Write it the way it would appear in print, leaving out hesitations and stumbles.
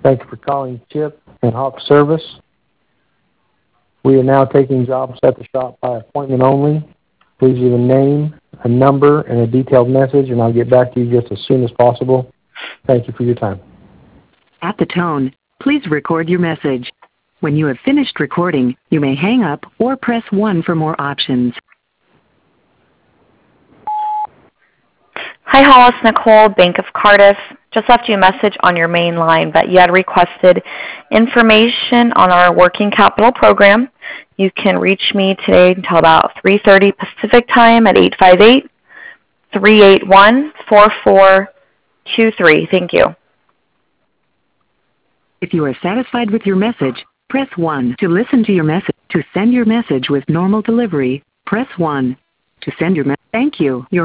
Thank you for calling Chip and Hawk Service. We are now taking jobs at the shop by appointment only. Please leave a name, a number, and a detailed message, and I'll get back to you just as soon as possible. Thank you for your time. At the tone, please record your message. When you have finished recording, you may hang up or press 1 for more options. Hi, Hollis, Nicole, Bank of Cardiff. Just left you a message on your main line, but you had requested information on our working capital program. You can reach me today until about 3:30 Pacific time at 858-381-4423. Thank you. If you are satisfied with your message, press 1 to listen to your message. To send your message with normal delivery, press 1. To send your message, thank you.